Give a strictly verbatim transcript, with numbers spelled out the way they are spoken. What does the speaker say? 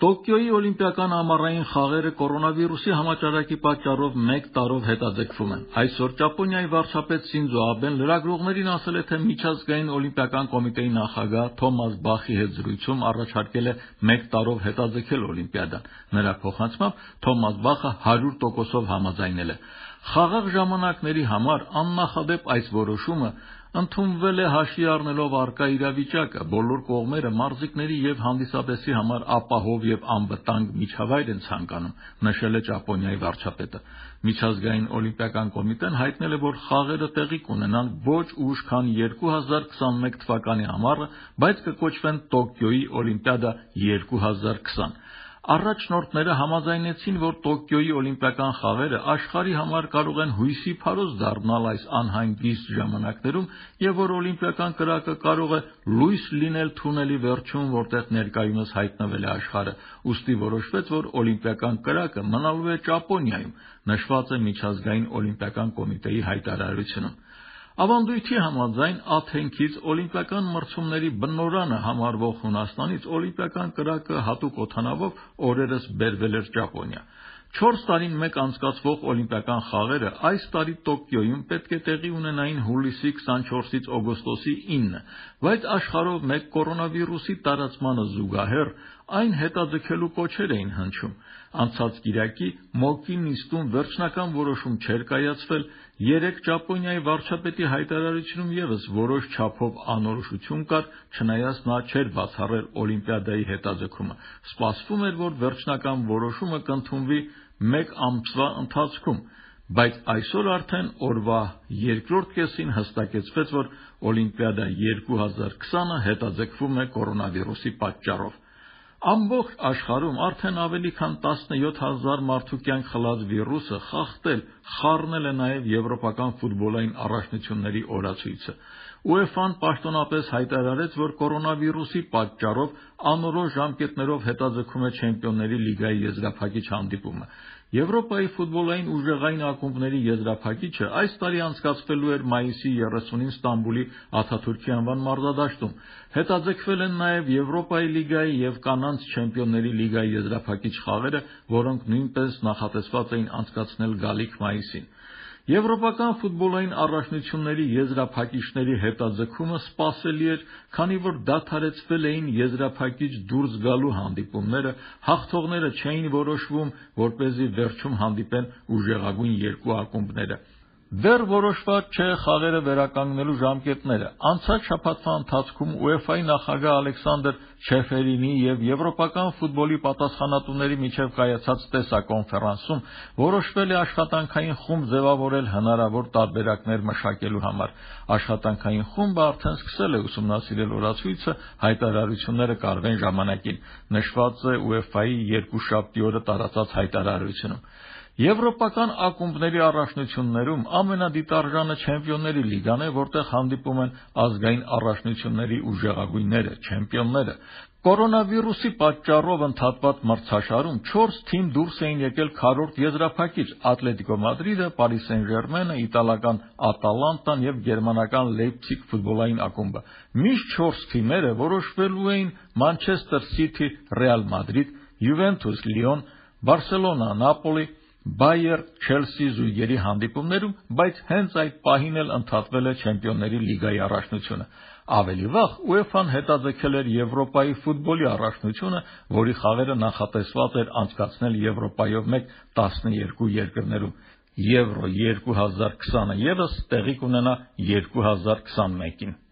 Տոկիոյի օլիմպիական ամառային խաղերը կորոնավիրուսի համաճարակի պատճառով մեկ տարով հետաձգվում են։ Այսօր Ճապոնիայի վարչապետ Սինձո Աբեն լրագրողներին ասել է, թե միջազգային օլիմպիական կոմիտեի նախագահ Թոմաս Բախի հետ զրույցում առաջարկել է մեկ տարով հետաձգել օլիմպիադան։ Նրա փոխանցմամբ Թոմաս Բախը հարյուր տոկոսով համաձայնել է։ Խաղաղ ժամանակների համար աննախադեպ այս որոշումը ընդունվել է հաշվի առնելով առկա իրավիճակը, բոլոր կողմերը մարզիկների եւ հանդիսատեսի համար ապահով եւ անվտանգ միջավայր են ցանկանում, նշել է Ճապոնիայի վարչապետը։ Միջազգային օլիմպիական կոմիտեն հայտնել է, որ խաղերը տեղի կունենան ոչ ուշ, քան երկու հազար քսանմեկ թվականի ամառը, բայց կկոչվեն Տոկիոյի օլիմպիադա երկու հազար քսան։ Առաջնորդները համաձայնեցին, որ Տոկիոյի օլիմպիական խաղերը աշխարհի համար կարող են հույսի փարոս դառնալ այս անհանգիստ ժամանակներում եւ որ օլիմպիական կրակը կարող է լույս լինել թունելի վերջում, որտեղ ներկայումս հայտնվել է աշխարհը։ Ուստի որոշվեց, որ օլիմպիական կրակը մնալու է Ճապոնիայում, նշված է միջազգային օլիմպիական կոմիտեի հայտարարությունում։ Ավանդույթի համաձայն Աթենքից օլիմպիական մրցումների բնօրանը համարվող Հունաստանից օլիմպիական կրակը հատուկ օդանավով օրերս բերվել էր Ճապոնիա։ Չորս տարին մեկ անցկացվող օլիմպիական խաղերը այս տարի Տոկիոյում պետք է տեղի ունենային հուլիսի քսանչորսից օգոստոսի ինը, բայց աշխարհով մեկ կորոնավիրուսի տարածմանը զուգահեռ այն հետաձգելու կոչեր էին հնչում։ Անցած կիրակի ՄՕԿ-ի նիստում վերջնական որոշում չէր կայացվել, երեկ Ճապոնիայի վարչապետի հայտարարությունում եւս որոշ չափով անորոշություն կար, չնայած նա չէր բացառել օլիմպիադայի հետաձգումը։ Սպասվում էր, որ վերջնական որոշումը կընդունվի մեկ ամսվա ընթացքում, բայց այսօր արդեն օրվա երկրորդ կեսին հստակեցվեց, որ օլիմպիադա երկու հազար քսանը հետաձգվում է կորոնավիրուսի պատճառով։ Ամբողջ աշխարհում արդեն ավելի քան տասնյոթ հազար մարդու կյանք խլած վիրուսը խախտել, խառնել է նաև եվրոպական ֆուտբոլային առաջնությունների օրացույցը։ ՈՒԵՖԱ-ն պաշտոնապես հայտարարեց, որ կորոնավիրուսի պատճառով անորոշ ժամկետներով հետաձգում է Չեմպիոնների լիգայի եզրափակիչ հանդիպումը։ Եվրոպայի ֆուտբոլային ուժեղային ակումբների եզրափակիչը այս տարի անցկացվելու էր մայիսի երեսունին Ստամբուլի Աթաթուրքի անվան մարզադաշտում։ Հետաձգվել են նաև Եվրոպայի լիգայի եւ կանանց Չեմպիոնների լիգայի եզրափակիչ խաղերը, որոնք նույնպես նախատեսված էին անցկացնել գալիք մայիսին։ Եվրոպական ֆուտբոլային առաջնությունների եզրափակիչների հետաձգումը սպասելի էր, քանի որ դադարեցվել էին եզրափակիչ դուրս գալու հանդիպումները, հաղթողները չէին որոշվում, որպեսզի վերջում հանդիպեն ուժեղագույն երկու ակումբները։ Դեռ որոշված չէ խաղերը վերականգնելու ժամկետները։ Անցած շաբաթվա ընթացքում ՈՒԵՖԱ-ի նախագահ Ալեքսանդր Չեֆերինի եւ եվրոպական ֆուտբոլի պատասխանատուների միջև կայացած տեսակոնֆերանսում որոշվել է աշխատանքային խումբ ձևավորել հնարավոր տարբերակներ մշակելու համար։ Աշխատանքային խումբը արդեն սկսել է ուսումնասիրել օրացույցը, հայտարարությունները կարվեն ժամանակին, նշված է ՈՒԵՖԱ-ի երկուշաբթի օրը տարածած հայտարարությունում։ Եվրոպական ակումբների առաջնություններում ամենադիտարժանը Չեմպիոնների լիգան է, որտեղ հանդիպում են ազգային առաջնությունների ուժեղագույնները, չեմպիոնները։ Կորոնավիրուսի պատճառով ընդհատված մրցաշարում չորս թիմ դուրս էին եկել քառորդ եզրափակիչ՝ Ատլետիկո Մադրիդը, Պարի Սեն-Ժերմենը, իտալական Ատալանտան եւ գերմանական Լեյպցիգ ֆուտբոլային ակումբը։ Միշտ չորս թիմերը որոշվելու էին Մանչեսթեր Սիթի, Ռեալ Մադրիդ, Յուվենտուս Լիոն, Բարսելոնա Նապոլի, Բայեր Չելսի զույգերի հանդիպումներում, բայց հենց այդ պահին էլ ընդհատվել է Չեմպիոնների լիգայի առաջնությունը։ Ավելի վաղ ՈՒԵՖԱ-ն հետաձգել էր Եվրոպայի ֆուտբոլի առաջնությունը, որի խաղերը նախատեսված էր անցկացնել Եվրոպայով մեկ տասնյոթ երկրներում։ Եվրո երկու հազար քսանը ևս տեղի կունենա երկու հազար քսանմեկին։